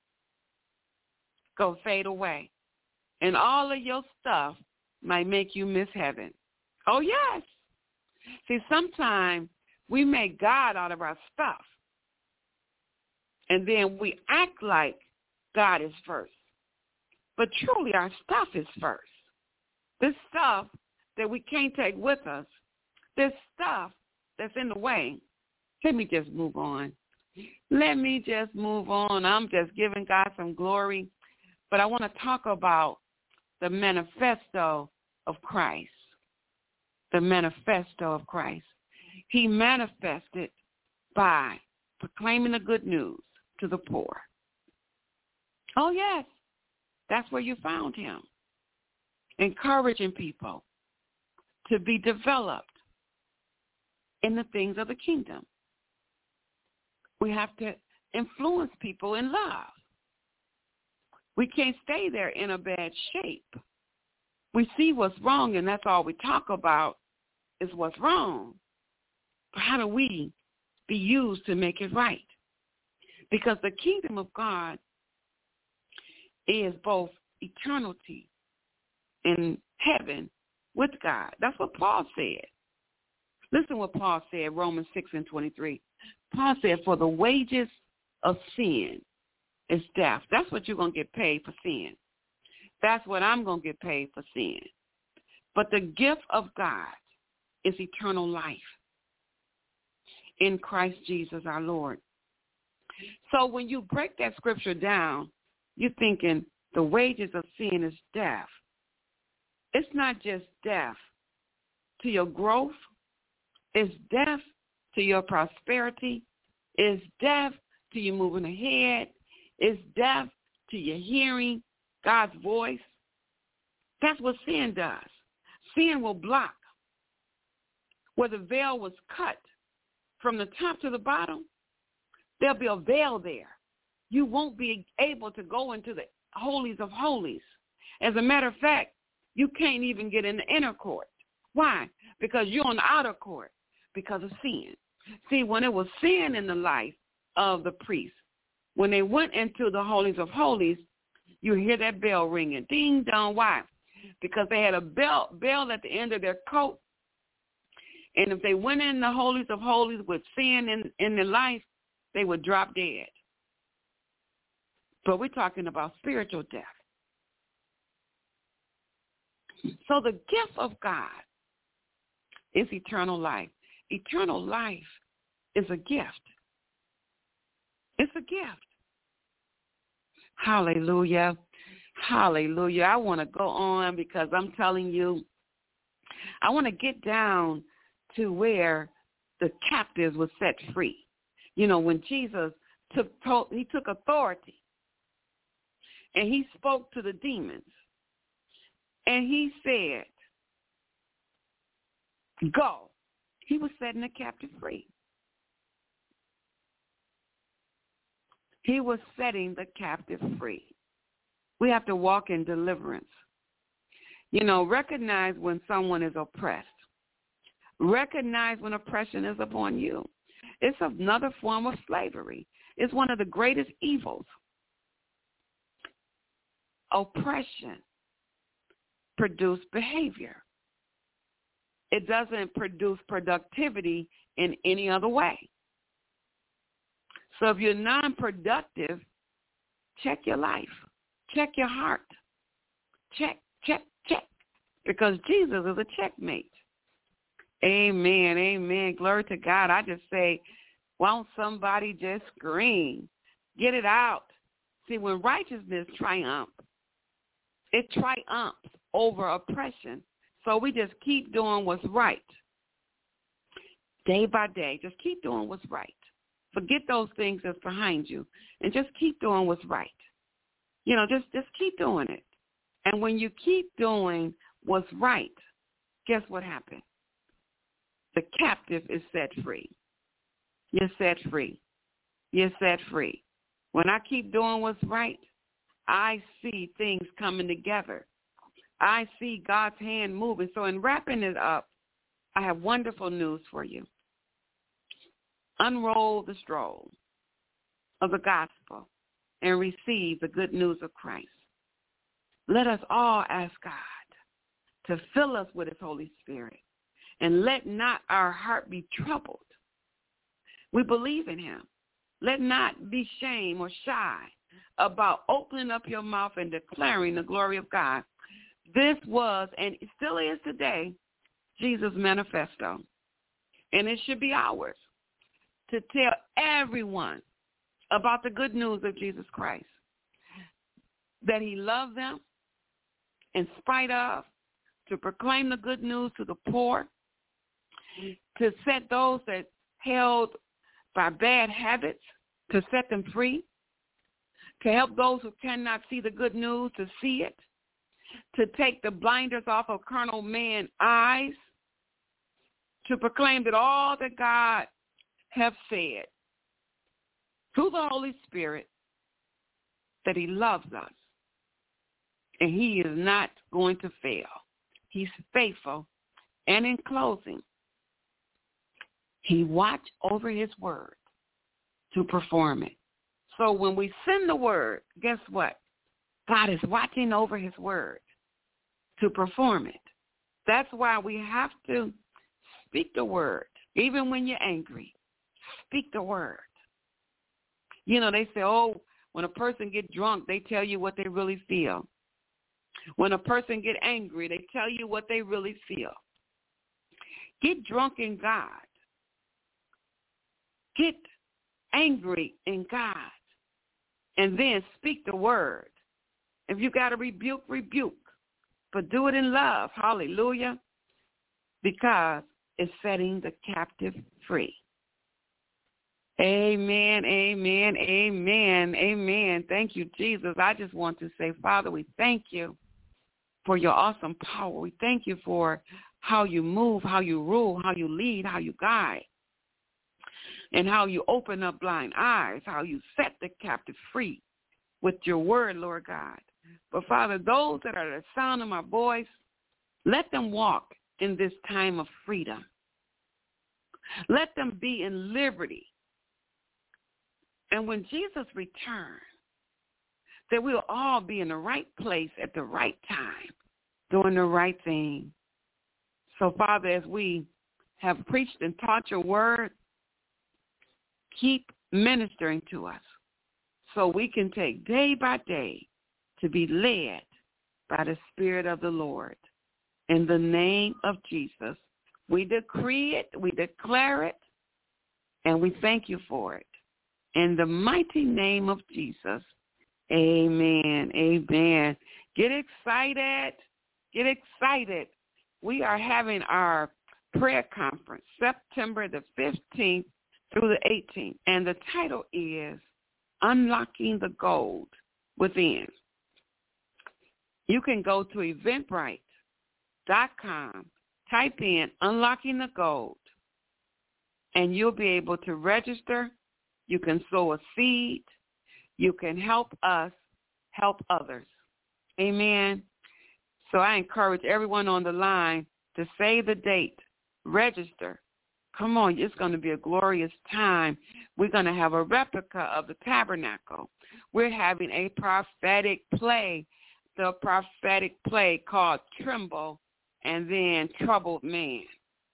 D: go fade away. And all of your stuff might make you miss heaven. Oh, yes. See, sometimes we make God out of our stuff. And then we act like God is first. But truly our stuff is first. This stuff that we can't take with us, this stuff that's in the way, let me just move on. Let me just move on. I'm just giving God some glory. But I want to talk about the manifesto of Christ. The manifesto of Christ. He manifested by proclaiming the good news to the poor. Oh, yes, that's where you found him. Encouraging people to be developed in the things of the kingdom. We have to influence people in love. We can't stay there in a bad shape. We see what's wrong, and that's all we talk about is what's wrong. But how do we be used to make it right? Because the kingdom of God is both eternity in heaven with God. That's what Paul said. Listen what Paul said, Romans 6:23. Paul said, for the wages of sin is death. That's what you're going to get paid for sin. That's what I'm going to get paid for sin. But the gift of God is eternal life in Christ Jesus our Lord. So when you break that scripture down, you're thinking the wages of sin is death. It's not just death to your growth. It's death to your prosperity. It's death to you moving ahead. It's death to your hearing God's voice. That's what sin does. Sin will block. Where the veil was cut from the top to the bottom, there'll be a veil there. You won't be able to go into the holies of holies. As a matter of fact, you can't even get in the inner court. Why? Because you're on the outer court because of sin. See, when it was sin in the life of the priest, when they went into the holies of holies, you hear that bell ringing. Ding dong. Why? Because they had a bell at the end of their coat. And if they went in the holies of holies with sin in their life, they would drop dead. But we're talking about spiritual death. So the gift of God is eternal life. Eternal life is a gift. It's a gift. Hallelujah. Hallelujah. I want to go on because I'm telling you, I want to get down to where the captives were set free. You know, when Jesus took authority and he spoke to the demons and he said, go. He was setting the captive free. He was setting the captive free. We have to walk in deliverance. You know, recognize when someone is oppressed. Recognize when oppression is upon you. It's another form of slavery. It's one of the greatest evils. Oppression produces behavior. It doesn't produce productivity in any other way. So if you're non-productive, check your life. Check your heart. Check. Because Jesus is a checkmate. Amen, amen. Glory to God. I just say, won't somebody just scream? Get it out. See, when righteousness triumphs, it triumphs over oppression. So we just keep doing what's right. Day by day, just keep doing what's right. Forget those things that's behind you and just keep doing what's right. You know, just keep doing it. And when you keep doing what's right, guess what happens? The captive is set free. You're set free. You're set free. When I keep doing what's right, I see things coming together. I see God's hand moving. So in wrapping it up, I have wonderful news for you. Unroll the scroll of the gospel and receive the good news of Christ. Let us all ask God to fill us with his Holy Spirit, and let not our heart be troubled. We believe in him. Let not be shame or shy about opening up your mouth and declaring the glory of God. This was, and it still is today, Jesus' manifesto. And it should be ours to tell everyone about the good news of Jesus Christ, that he loved them in spite of, to proclaim the good news to the poor, to set those that held by bad habits, to set them free, to help those who cannot see the good news to see it, to take the blinders off of carnal man's eyes, to proclaim that all that God have said through the Holy Spirit, that he loves us and he is not going to fail. He's faithful. And in closing, he watched over his word to perform it. So when we send the word, guess what? God is watching over his word to perform it. That's why we have to speak the word. Even when you're angry, speak the word. You know, they say, oh, when a person get drunk, they tell you what they really feel. When a person get angry, they tell you what they really feel. Get drunk in God. Get angry in God. And then speak the word. If you got to rebuke, rebuke. But do it in love. Hallelujah. Because it's setting the captive free. Amen, amen, amen, amen. Thank you, Jesus. I just want to say, Father, we thank you for your awesome power. We thank you for how you move, how you rule, how you lead, how you guide, and how you open up blind eyes, how you set the captive free with your word, Lord God. But, Father, those that are the sound of my voice, let them walk in this time of freedom. Let them be in liberty. And when Jesus returns, that we'll all be in the right place at the right time, doing the right thing. So, Father, as we have preached and taught your word, keep ministering to us so we can take day by day to be led by the Spirit of the Lord. In the name of Jesus, we decree it, we declare it, and we thank you for it. In the mighty name of Jesus, amen, amen. Get excited. Get excited. We are having our prayer conference September the 15th through the 18th, and the title is Unlocking the Gold Within. You can go to eventbrite.com, type in Unlocking the Gold, and you'll be able to register. You can sow a seed. You can help us help others. Amen. So I encourage everyone on the line to save the date, register. Come on, it's going to be a glorious time. We're going to have a replica of the tabernacle. We're having a prophetic play, the prophetic play called Tremble and then Troubled Man.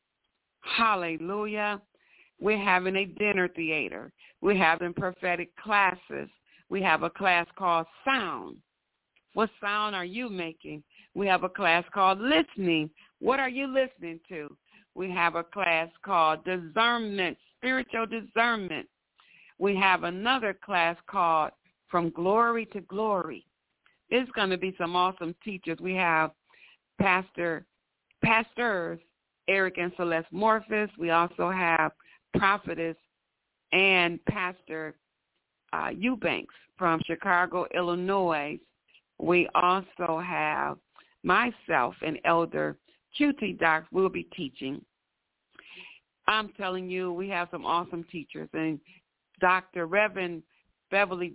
D: Hallelujah. We're having a dinner theater. We're having prophetic classes. We have a class called Sound. What sound are you making? We have a class called Listening. What are you listening to? We have a class called Discernment, Spiritual Discernment. We have another class called From Glory to Glory. It's going to be some awesome teachers. We have pastors Eric and Celeste Morphus. We also have prophetess and Pastor Eubanks from Chicago, Illinois. We also have myself and Elder QT Docs will be teaching. I'm telling you, we have some awesome teachers. And Dr. Beverly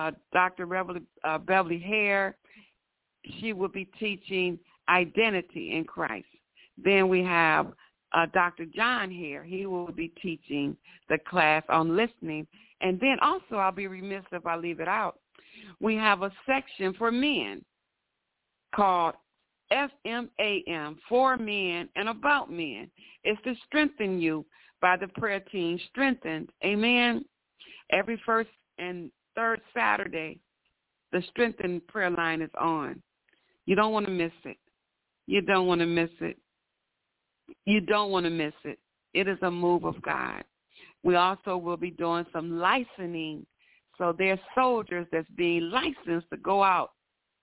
D: Hare, she will be teaching identity in Christ. Then we have Dr. John here. He will be teaching the class on listening. And then also, I'll be remiss if I leave it out, we have a section for men called FMAM, for men and about men. It's to strengthen you by the prayer team strengthened. Amen. Every first and third Saturday, the strengthened prayer line is on. You don't want to miss it. You don't want to miss it. You don't want to miss it. It is a move of God. We also will be doing some licensing. So there's soldiers that's being licensed to go out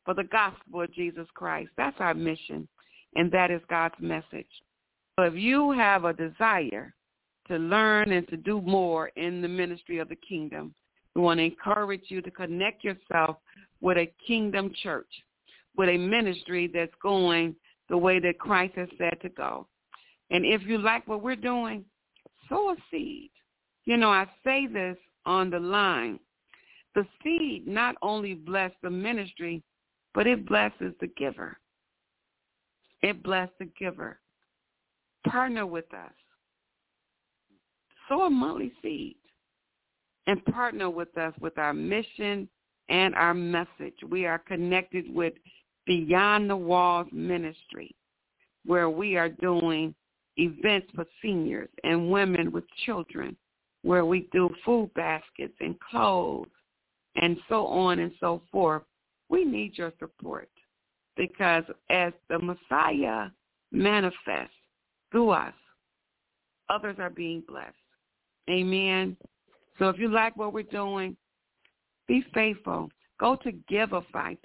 D: for the gospel of Jesus Christ. That's our mission, and that is God's message. So if you have a desire to learn and to do more in the ministry of the kingdom, we want to encourage you to connect yourself with a kingdom church, with a ministry that's going the way that Christ has said to go. And if you like what we're doing, sow a seed. You know, I say this on the line. The seed not only blesses the ministry, but it blesses the giver. It blesses the giver. Partner with us. Sow a monthly seed and partner with us with our mission and our message. We are connected with Beyond the Walls Ministry, where we are doing events for seniors and women with children, where we do food baskets and clothes and so on and so forth. We need your support because as the Messiah manifests through us, others are being blessed. Amen. So if you like what we're doing, be faithful. Go to Giveify,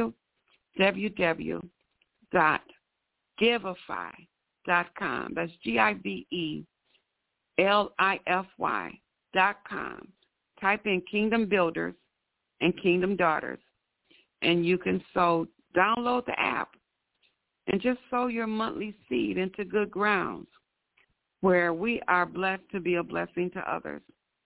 D: www.giveify.com. That's GIVELIFY.com. Type in Kingdom Builders and Kingdom Daughters, and you can download the app and just sow your monthly seed into good grounds where we are blessed to be a blessing to others.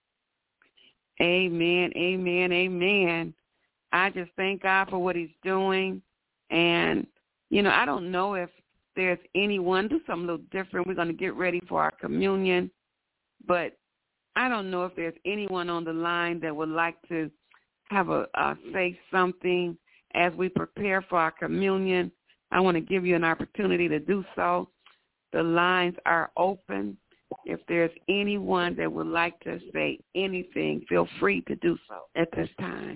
D: Amen, amen, amen. I just thank God for what he's doing. And, I don't know if there's anyone, do something a little different. We're going to get ready for our communion. But I don't know if there's anyone on the line that would like to have say something as we prepare for our communion. I want to give you an opportunity to do so. The lines are open. If there's anyone that would like to say anything, feel free to do so at this time.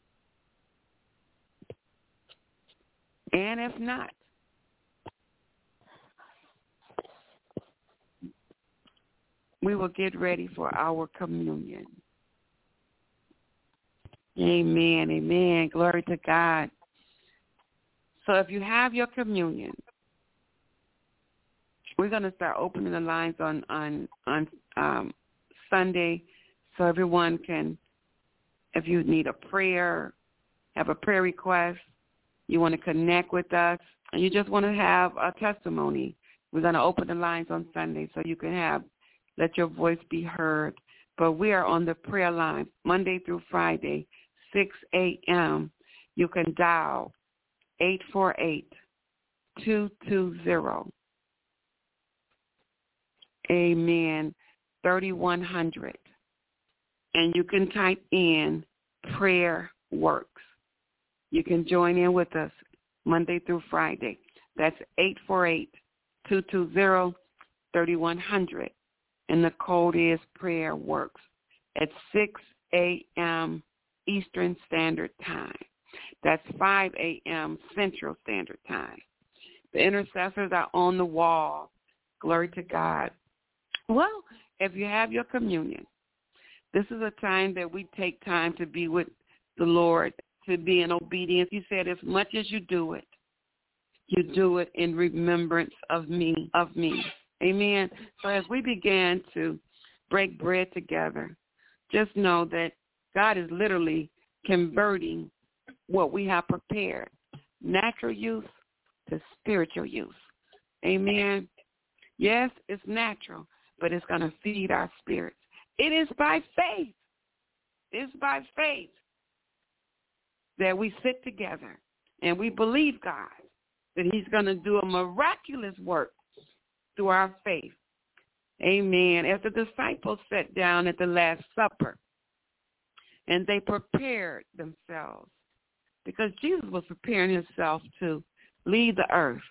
D: And if not, we will get ready for our communion. Amen, amen. Glory to God. So if you have your communion, we're going to start opening the lines on Sunday so everyone can, if you need a prayer, have a prayer request, you want to connect with us, and you just want to have a testimony, we're going to open the lines on Sunday so you can let your voice be heard. But we are on the prayer line Monday through Friday, 6 a.m. You can dial 848-220. Amen. 3100. And you can type in prayer works. You can join in with us Monday through Friday. That's 848-220-3100. And the code is prayer works at 6 a.m. Eastern Standard Time. That's 5 a.m. Central Standard Time. The intercessors are on the wall. Glory to God. Well, if you have your communion, this is a time that we take time to be with the Lord, to be in obedience. He said, as much as you do it in remembrance of me. Amen. So as we begin to break bread together, just know that God is literally converting what we have prepared, natural use to spiritual use. Amen. Yes, it's natural, but it's going to feed our spirits. It is by faith. It's by faith that we sit together and we believe God that he's going to do a miraculous work through our faith. Amen. As the disciples sat down at the Last Supper and they prepared themselves because Jesus was preparing himself to leave the earth.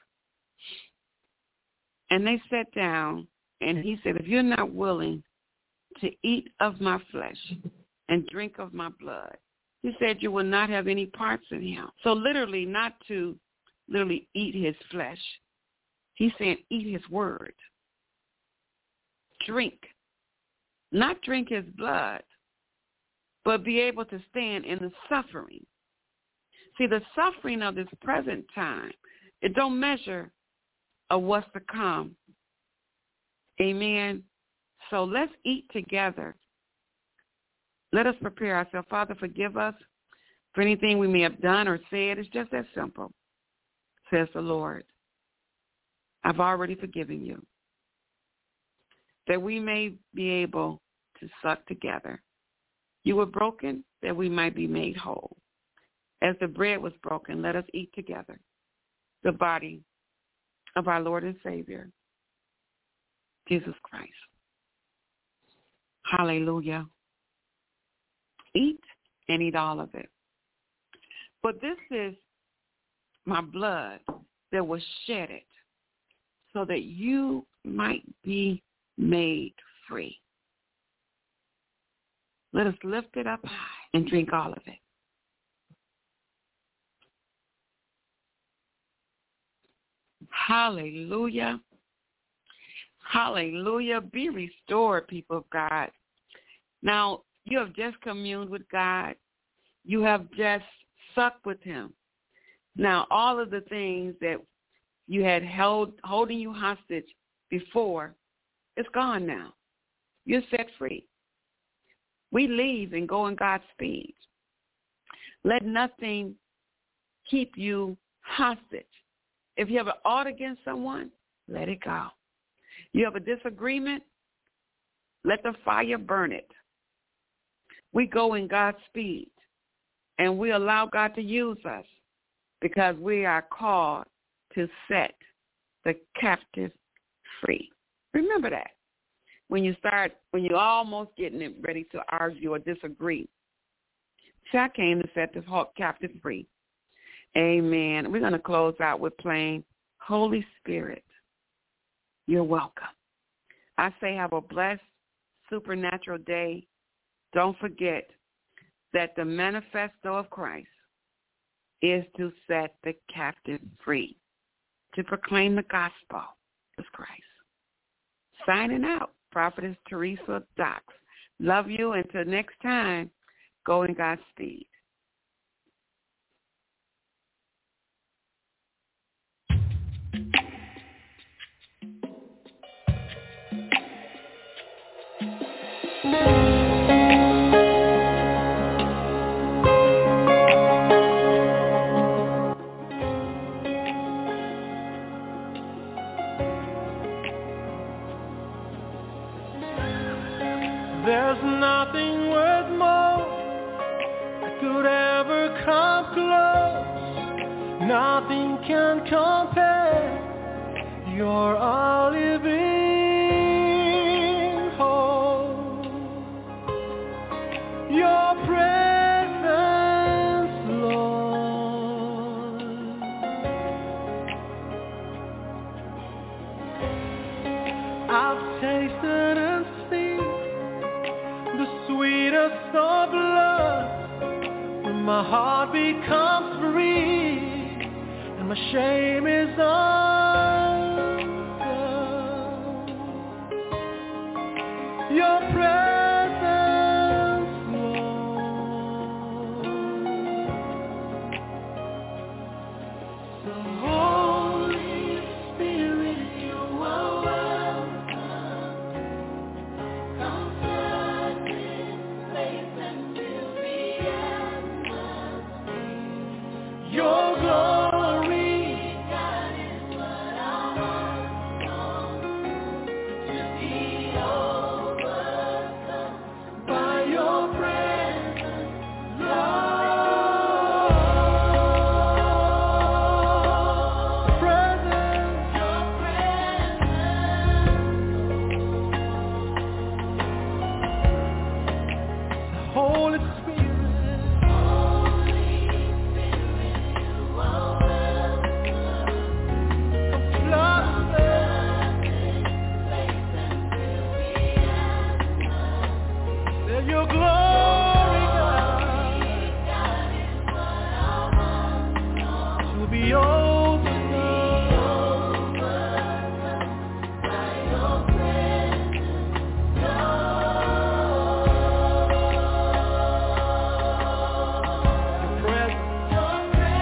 D: And they sat down and he said, if you're not willing to eat of my flesh and drink of my blood, he said you will not have any parts in him. So literally, not to literally eat his flesh. He's saying eat his word. Drink. Not drink his blood, but be able to stand in the suffering. See, the suffering of this present time, it don't measure of what's to come. Amen. So let's eat together. Let us prepare ourselves. Father, forgive us for anything we may have done or said. It's just that simple, says the Lord. I've already forgiven you, that we may be able to suck together. You were broken that we might be made whole. As the bread was broken, let us eat together the body of our Lord and Savior, Jesus Christ. Hallelujah. Eat and eat all of it. But this is my blood that was shedded so that you might be made free. Let us lift it up high and drink all of it. Hallelujah. Hallelujah. Be restored, people of God. Now, you have just communed with God. You have just sucked with him. Now, all of the things that you had holding you hostage before, it's gone now. You're set free. We leave and go in God's speed. Let nothing keep you hostage. If you have an ought against someone, let it go. You have a disagreement, let the fire burn it. We go in God's speed, and we allow God to use us because we are called to set the captive free. Remember that. When you're almost getting it ready to argue or disagree. See, I came to set this captive free. Amen. We're going to close out with playing Holy Spirit, you're welcome. I say have a blessed, supernatural day. Don't forget that the manifesto of Christ is to set the captive free, to proclaim the gospel of Christ. Signing out, Prophetess Teresa Docks. Love you. Until next time, go in God's speed.
B: There's nothing worth more that could ever come close. Nothing can compare. You're a living hope. Your presence, Lord. I've tasted and seen the sweetest of love, when my heart becomes free and my shame is undone. Your presence, Lord. So Holy Spirit, you are welcome. Come flood this place and fill the atmosphere. Your glory, God, is what our hearts long to be overcome by your presence, Lord. Presence, your presence. Holy Spirit, you are welcome. Come flood this place and fill the atmosphere. Let your glory, God, is what our hearts long to be overcome by your presence, Lord. Your presence,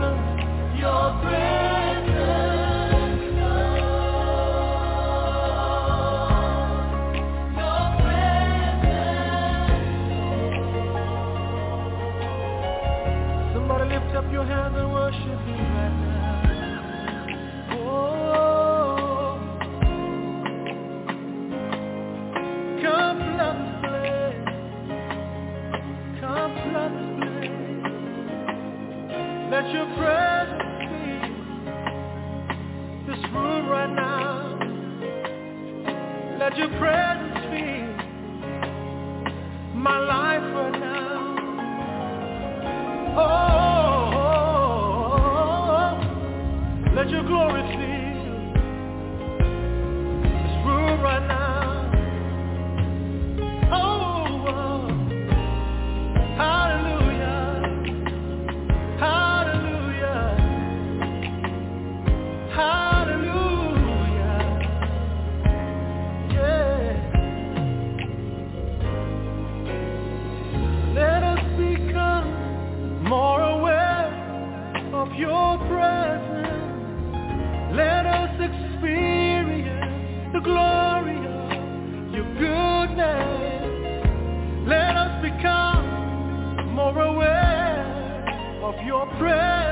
B: your presence, your presence. Somebody lift up your hands and worship him right now. Let your presence be this room right now. Let your presence be my life right now. Oh, let your glory fill this room right now. Your prayer.